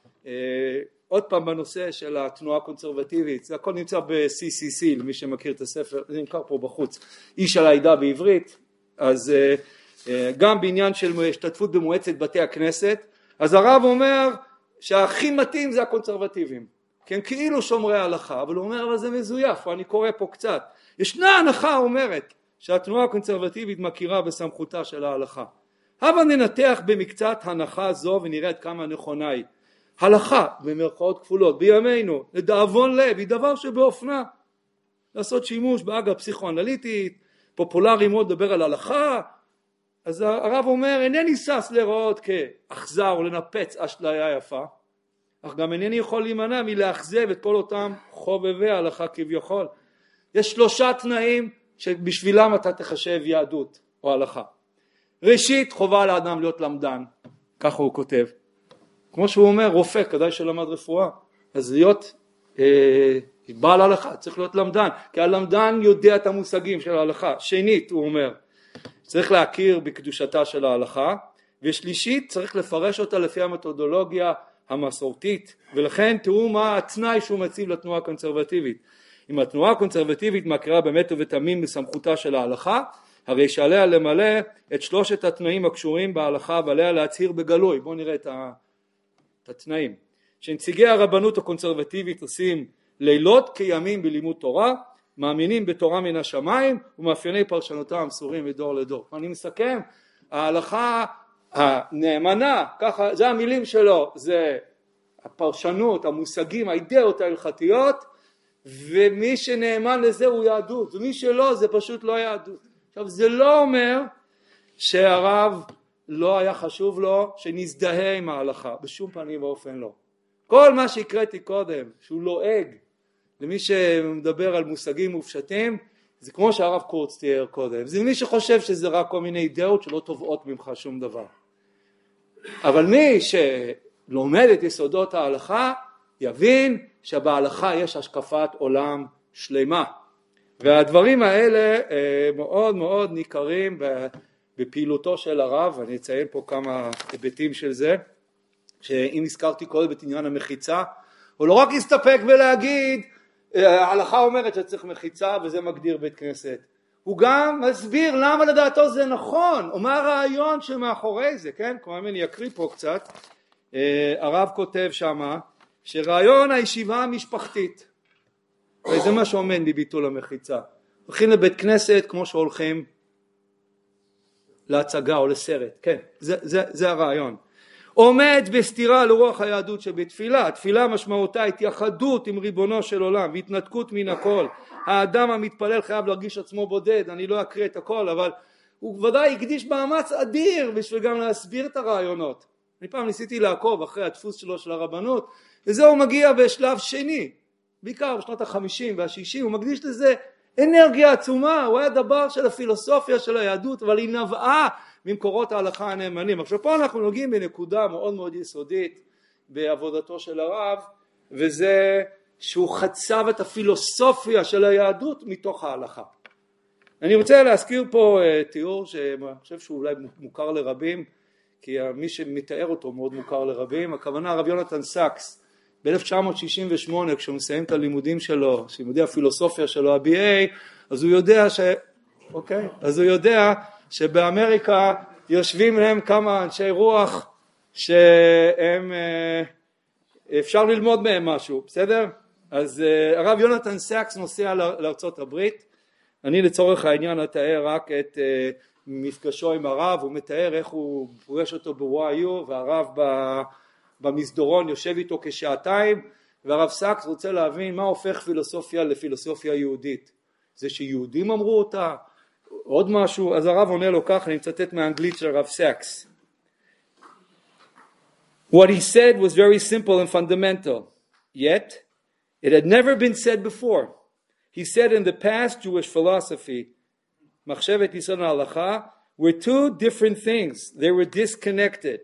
עוד פעם בנושא של התנועה הקונסרבטיבית, זה הכל נמצא ב-CCC, למי שמכיר את הספר, זה נמכר פה בחוץ, איש על העדה בעברית, אז גם בעניין של השתתפות במועצת בתי הכנסת, אז הרב אומר שהכי מתאים זה הקונסרבטיבים, כן, כאילו שומרי ההלכה, אבל הוא אומר, אבל זה מזויף, אני קורא פה קצת, ישנה הנחה אומרת שהתנועה הקונסרבטיבית מכירה בסמכותה של ההלכה, אבל ננתח במקצת הנחה זו ונראה עד כמה נכונה היא. הלכה במרכאות כפולות בימינו לדאבון לב היא דבר שבאופנה, לעשות שימוש באגה פסיכואנליטית פופולרי מאוד לדבר על הלכה. אז הרב אומר, אינני שש לראות כאכזר או לנפץ אשליה יפה, אך גם אינני יכול להימנע מלאכזב את כל אותם חובבי ההלכה כביכול. יש 3 תנאים שבשבילם אתה תחשב יהדות או הלכה. ראשית, חובה לאדם להיות למדן, ככה הוא כותב. כמו שהוא אומר, רופא, כדאי שלמד רפואה, אז להיות בעל הלכה, צריך להיות למדן, כי הלמדן יודע את המושגים של ההלכה. שנית, הוא אומר, צריך להכיר בקדושתה של ההלכה, ושלישית, צריך לפרש אותה לפי המתודולוגיה המסורתית, ולכן תראו מה התנאי שהוא מציב לתנועה הקונסרבטיבית. אם התנועה הקונסרבטיבית מכירה באמת ובתמים בסמכותה של ההלכה, הרי שעליה למלא את 3 התנאים הקשורים בהלכה ועליה להצהיר בגלוי. בואו נראה את התנאים. שנציגי הרבנות הקונסרבטיבית עושים לילות כימים בלימוד תורה, מאמינים בתורה מן השמיים ומאפייני פרשנותה המסורים מדור לדור. אני מסכם, ההלכה הנאמנה, ככה, זה המילים שלו, זה הפרשנות, המושגים, האידאות ההלכתיות, ומי שנאמן לזה הוא יהדות, ומי שלא זה פשוט לא יהדות. עכשיו זה לא אומר שהרב לא היה חשוב לו שנזדהה עם ההלכה, בשום פנים ואופן לא. כל מה שהקראתי קודם, שהוא לועג למי שמדבר על מושגים מופשטים, זה כמו שהרב קורץ תיאר קודם, זה מי שחושב שזה רק כל מיני אידאות שלא תובעות ממך שום דבר. אבל מי שלומד את יסודות ההלכה, יבין שבהלכה יש השקפת עולם שלמה. והדברים האלה מאוד מאוד ניכרים בפעילותו של הרב, אני אציין פה כמה היבטים של זה, שאם הזכרתי קודם את עניין המחיצה, הוא לא רק הסתפק בלהגיד, ההלכה אומרת שצריך מחיצה וזה מגדיר בית כנסת, הוא גם מסביר למה לדעתו זה נכון, או מה הרעיון שמאחורי זה, כן? כלומר אני אקריא פה קצת, הרב כותב שמה, שרעיון הישיבה המשפחתית, וזה מה שעומד בביטול המחיצה. הולכים לבית כנסת כמו שהולכים להצגה או לסרט, כן, זה הרעיון. עומד בסתירה לרוח היהדות שבתפילה, תפילה משמעותה התייחדות עם ריבונו של עולם, והתנתקות מן הכל. האדם המתפלל חייב להרגיש עצמו בודד, אני לא אקריא את הכל, אבל הוא ודאי הקדיש מאמץ אדיר בשביל גם להסביר את הרעיונות. אני פעם ניסיתי לעקוב אחרי הדפוס שלו של הרבנות, וזה הוא מגיע בשלב שני, בעיקר בשנות ה-50 וה-60, הוא מקדיש לזה אנרגיה עצומה, הוא היה דבר של הפילוסופיה של היהדות, אבל היא נבעה ממקורות ההלכה הנאמנים. עכשיו פה אנחנו נוגעים בנקודה מאוד מאוד יסודית בעבודתו של הרב, וזה שהוא חצב את הפילוסופיה של היהדות מתוך ההלכה. אני רוצה להזכיר פה תיאור שאני חושב שהוא אולי מוכר לרבים, כי מי שמתאר אותו מאוד מוכר לרבים, הכוונה הרב יונתן סאקס, ב-1968 כשהוא מסיים את הלימודים שלו, לימודי הפילוסופיה שלו, ה-BA, אז הוא יודע שבאמריקה יושבים להם כמה אנשי רוח שהם אפשר ללמוד מהם משהו, בסדר? אז הרב יונתן סאקס נוסע לארצות הברית, אני לצורך העניין אתאר רק את מפגשו עם הרב, הוא מתאר איך הוא פוגש אותו ב-YU, והרב במסדרון יושב איתו כשעתיים, והרב סאקס רוצה להבין מה הופך פילוסופיה לפילוסופיה יהודית. זה שיהודים אמרו אותה, עוד משהו, אז הרב עונה לו כך, אני מצטט מהאנגלית של הרב סאקס. What he said was very simple and fundamental, yet it had never been said before. He said in the past Jewish philosophy, Machshevet Yisod Halacha, were two different things. They were disconnected.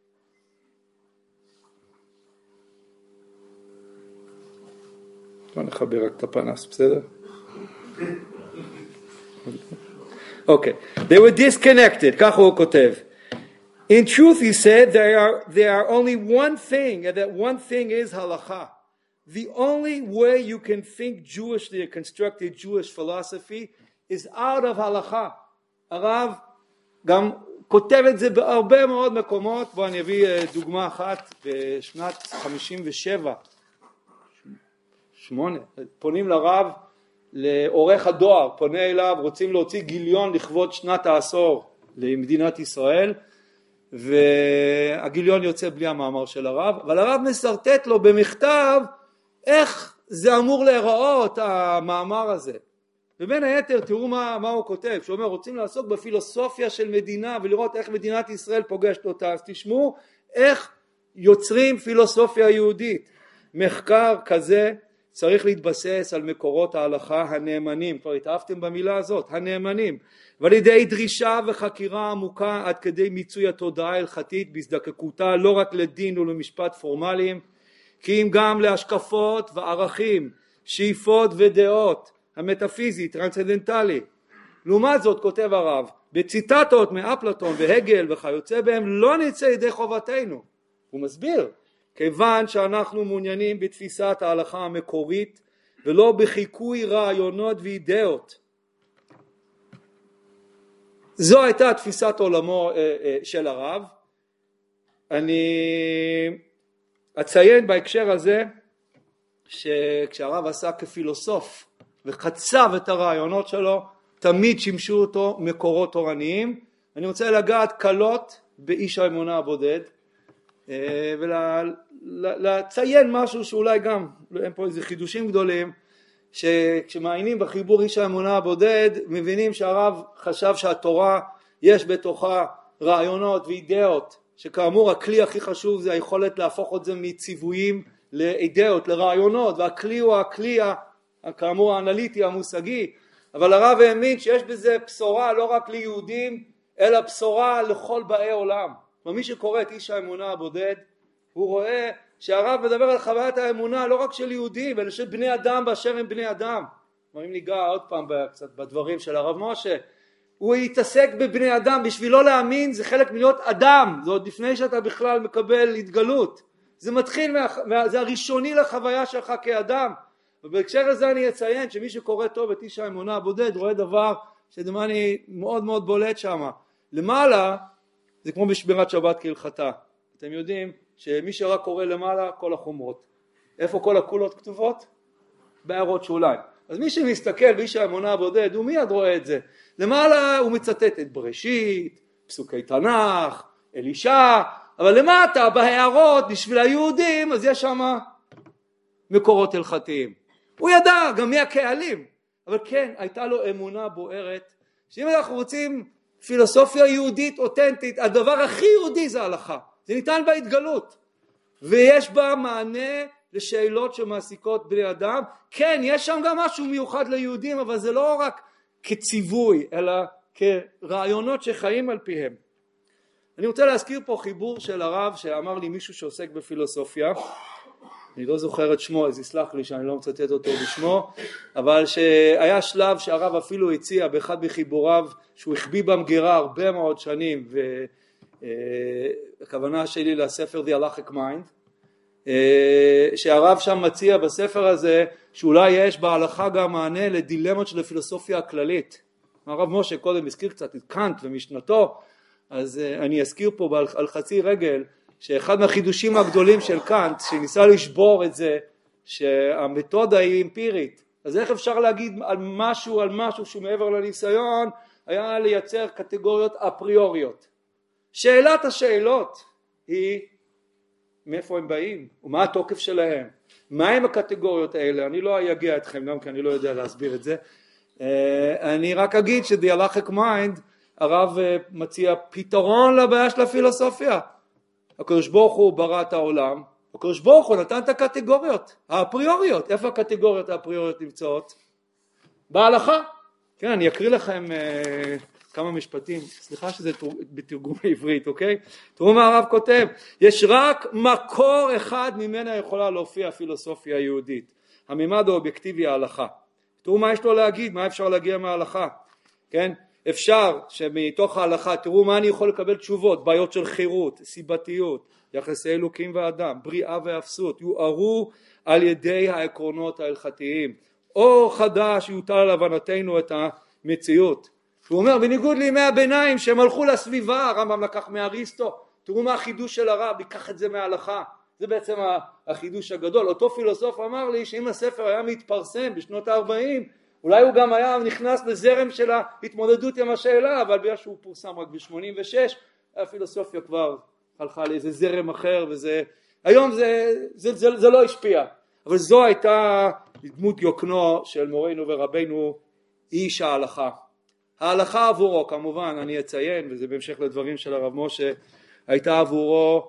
Okay, they were disconnected. כך הוא כותב. In truth, he said, they are only one thing, and that one thing is halacha. The only way you can think Jewishly, a constructed Jewish philosophy, is out of halacha. הרב גם כותב את זה בהרבה מאוד מקומות. בוא אני אביא דוגמה אחת. בשנת 8 פונים לרב, לעורך הדואר, פונה אליו, רוצים להוציא גיליון לכבוד שנת העשור למדינת ישראל, והגיליון יוצא בלי המאמר של הרב, אבל הרב מסרטט לו במכתב איך זה אמור להיראות המאמר הזה. ובין היתר תראו מה הוא כותב, שהוא אומר רוצים לעסוק בפילוסופיה של מדינה ולראות איך מדינת ישראל פוגשת אותה, אז תשמעו איך יוצרים פילוסופיה יהודית. מחקר כזה צריך להתבסס על מקורות ההלכה הנאמנים, כבר התאהבתם במילה הזאת, הנאמנים, ועל ידי דרישה וחקירה עמוקה עד כדי מיצוי התודעה ההלכתית בהזדקקותה לא רק לדין ולמשפט פורמליים, כי אם גם להשקפות וערכים, שאיפות ודעות, המטאפיזי, טרנסצנדנטלי. לעומת זאת כותב הרב, בציטטות מאפלטון והגל וכיוצא בהם לא נצא ידי חובתנו. הוא מסביר, כיוון שאנחנו מעוניינים בתפיסת ההלכה המקורית ולא בחיקוי רעיונות ואידאות. זו הייתה תפיסת עולמו של הרב. אני אציין בהקשר הזה שכשהרב עשה כפילוסוף וחצב את הרעיונות שלו, תמיד שימשו אותו מקורות תורניים. אני רוצה לגעת קלות באיש האמונה הבודד ולציין משהו שאולי גם אין פה איזה חידושים גדולים, שכשמעיינים בחיבור איש האמונה הבודד מבינים שהרב חשב שהתורה יש בתוכה רעיונות ואידאות, שכאמור הכלי הכי חשוב זה היכולת להפוך את זה מציוויים לאידאות, לרעיונות, והכלי הוא הכלי כאמור האנליטי המושגי, אבל הרב האמין שיש בזה בשורה לא רק ליהודים אלא בשורה לכל באי עולם. ומי שקורא את איש האמונה הבודד הוא רואה שהרב מדבר על חוויית האמונה לא רק של יהודים אלא של בני אדם באשר הם בני אדם. אם ניגע עוד פעם קצת בדברים של הרב משה, הוא יתעסק בבני אדם. בשביל לא להאמין זה חלק מלהיות אדם, זה עוד לפני שאתה בכלל מקבל התגלות, זה מתחיל זה הראשוני לחוויה שלך כאדם. ובהקשר הזה אני אציין שמי שקורא טוב את איש האמונה הבודד רואה דבר שדמני מאוד מאוד בולט שם. למעלה זה כמו בשמירת שבת כהלכתה. אתם יודעים שמי שרק קורא למעלה כל החומרות, איפה כל הקולות כתובות? בהערות שוליים. אז מי שמסתכל באיש האמונה הבודד הוא מיד רואה את זה. למעלה הוא מצטט את בראשית, פסוקי תנ"ך, אלישע, אבל למטה בהערות בשביל היהודים אז יש שם מקורות הלכתיים. הוא ידע גם מי הקהלים, אבל כן הייתה לו אמונה בוערת שאם אנחנו רוצים פילוסופיה יהודית אותנטית, הדבר הכי יהודי זה הלכה, זה ניתן בהתגלות ויש בה מענה לשאלות שמעסיקות בני אדם. כן, יש שם גם משהו מיוחד ליהודים, אבל זה לא רק כציווי אלא כרעיונות שחיים על פיהם. אני רוצה להזכיר פה חיבור של הרב שאמר לי מישהו שעוסק בפילוסופיה, אני לא זוכר את שמו, אז יסלח לי שאני לא מצטט אותו בשמו, אבל שהיה שלב שהרב אפילו הציע באחד מחיבוריו שהוא החביא במגירה הרבה מאוד שנים, והכוונה שלי לספר The Halachic Mind, שהרב שם מציע בספר הזה שאולי יש בהלכה גם מענה לדילמות של הפילוסופיה הכללית. הרב משה קודם הזכיר קצת את קאנט ומשנתו, אז אני אזכיר פה על חצי רגל שאחד מהחידושים הגדולים של קאנט שניסה לשבור את זה שהמתודה היא אמפירית, אז איך אפשר להגיד על משהו שהוא מעבר לניסיון, היה לייצר קטגוריות אפריוריות. שאלת השאלות היא מאיפה הם באים ומה התוקף שלהם, מה הם הקטגוריות האלה. אני לא אגיע אתכם גם כי אני לא יודע להסביר את זה, אני רק אגיד ש-The Halachic Mind הרב מציע פתרון לבעיה של הפילוסופיה. הקדוש ברוך הוא ברא את העולם, הקדוש ברוך הוא נתן את הקטגוריות האפריוריות. איפה הקטגוריות האפריוריות נמצאות? בהלכה. כן, אני אקריא לכם כמה משפטים, סליחה שזה בתרגום לעברית, אוקיי? תראו מה הרב כותב, יש רק מקור אחד ממנה יכולה להופיע הפילוסופיה היהודית, הממד האובייקטיבי ההלכה. תראו מה יש לו להגיד, מה אפשר להגיע מההלכה, כן? אפשר שמתוך ההלכה, תראו מה אני יכול לקבל תשובות, בעיות של חירות, סיבתיות, יחסי אלוקים ואדם, בריאה ואפסות, יוארו על ידי העקרונות ההלכתיים. אור חדש יוטל על הבנתנו את המציאות. הוא אומר, בניגוד לימי הביניים שהם הלכו לסביבה, הרמב"ם לקח מאריסטו, תראו מה החידוש של הרב, ייקח את זה מההלכה. זה בעצם החידוש הגדול. אותו פילוסוף אמר לי שאם הספר היה מתפרסם בשנות ה-40, אולי הוא גם היה נכנס לזרם של ההתמודדות עם השאלה, אבל בגלל שהוא פורסם רק ב-86, הפילוסופיה כבר הלכה לאיזה זרם אחר, היום זה לא השפיע. אבל זו הייתה דמות יוקנו של מורנו ורבנו איש ההלכה. ההלכה עבורו, כמובן אני אציין, וזה בהמשך לדברים של הרב משה, הייתה עבורו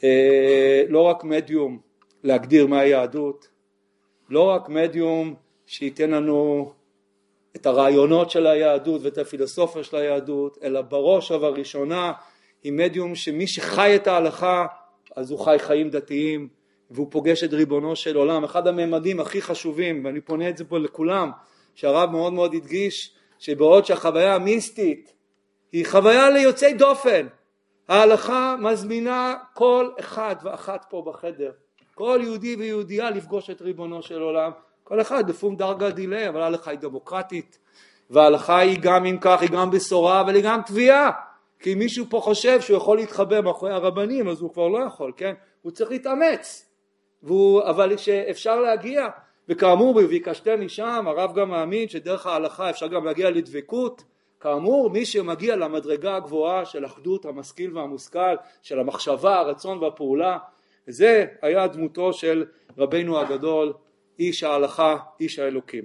לא רק מדיום להגדיר מה היהדות, לא רק מדיום שייתן לנו את הרעיונות של היהדות ואת הפילוסופיה של היהדות, אלא בראש ובראשונה היא מדיום שמי שחי את ההלכה אז הוא חי חיים דתיים והוא פוגש את ריבונו של עולם. אחד הממדים הכי חשובים, ואני פונה את זה פה לכולם, שהרב מאוד מאוד הדגיש, שבעוד שהחוויה המיסטית היא חוויה ליוצאי דופן, ההלכה מזמינה כל אחד ואחת פה בחדר, כל יהודי ויהודייה לפגוש את ריבונו של עולם, כל אחד לפום דרגה דילי, אבל ההלכה היא דמוקרטית, וההלכה היא גם אם כך, היא גם בשורה, אבל היא גם תביעה, כי מישהו פה חושב שהוא יכול להתחבא מאחורי הרבנים, אז הוא כבר לא יכול, כן? הוא צריך להתאמץ, אבל שאפשר להגיע, וכאמור בביקשתם משם, הרב גם מאמין שדרך ההלכה אפשר גם להגיע לדבקות. כאמור, מי שמגיע למדרגה הגבוהה של אחדות המשכיל והמושכל, של המחשבה, הרצון והפעולה, זה היה דמותו של רבנו הגדול, איש ההלכה, איש האלוקים.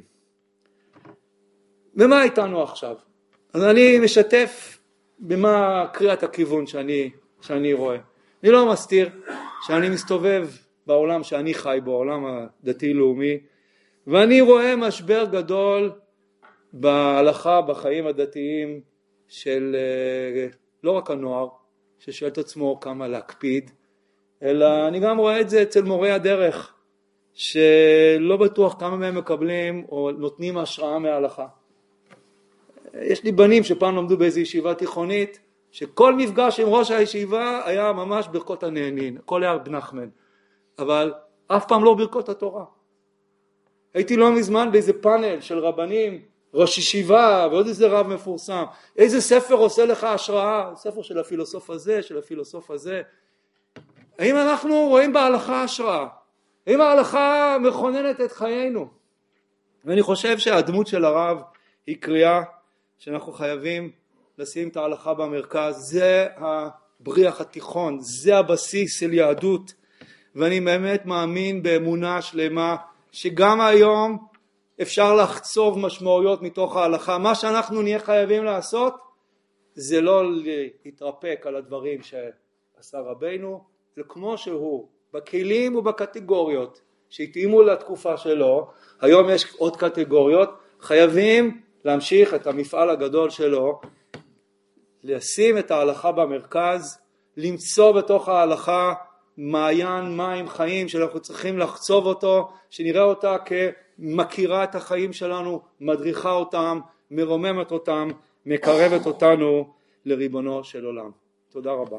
ומה איתנו עכשיו? אז אני משתף במה קריאת הכיוון שאני רואה. אני לא מסתיר שאני מסתובב בעולם שאני חי בו, העולם הדתי-לאומי, ואני רואה משבר גדול בהלכה, בחיים הדתיים של לא רק הנוער, ששואל את עצמו כמה להקפיד, אלא אני גם רואה את זה אצל מורי הדרך, שלא בטוח כמה מהם מקבלים או נותנים השראה מההלכה. יש לי בנים שפעם למדו באיזו ישיבה תיכונית, שכל מפגש עם ראש הישיבה היה ממש ברכות הנהנין, הכל היה בנחמן, אבל אף פעם לא ברכות התורה. הייתי לא מזמן באיזה פאנל של רבנים, ראש ישיבה ועוד איזה רב מפורסם, איזה ספר עושה לך השראה? ספר של הפילוסוף הזה, של הפילוסוף הזה. האם אנחנו רואים בהלכה השראה? האם ההלכה מכוננת את חיינו? ואני חושב שהדמות של הרב היא קריאה שאנחנו חייבים לשים את ההלכה במרכז. זה הבריח התיכון, זה הבסיס של יהדות, ואני באמת מאמין באמונה שלמה שגם היום אפשר לחצוב משמעויות מתוך ההלכה. מה שאנחנו נהיה חייבים לעשות זה לא להתרפק על הדברים שעשה רבנו, זה כמו שהוא, בכלים ובקטגוריות שהתאימו לתקופה שלו. היום יש עוד קטגוריות, חייבים להמשיך את המפעל הגדול שלו, לשים את ההלכה במרכז, למצוא בתוך ההלכה מעיין מים חיים שאנחנו צריכים לחצוב אותו, שנראה אותה כמכירה את החיים שלנו, מדריכה אותם, מרוממת אותם, מקרבת אותנו לריבונו של עולם. תודה רבה.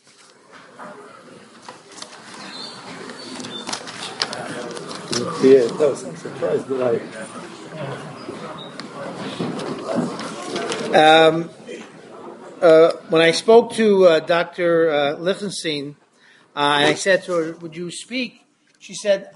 Yeah, that was a surprise delight. When I spoke to Dr. Lichtenstein, and I said to her, would you speak? She said,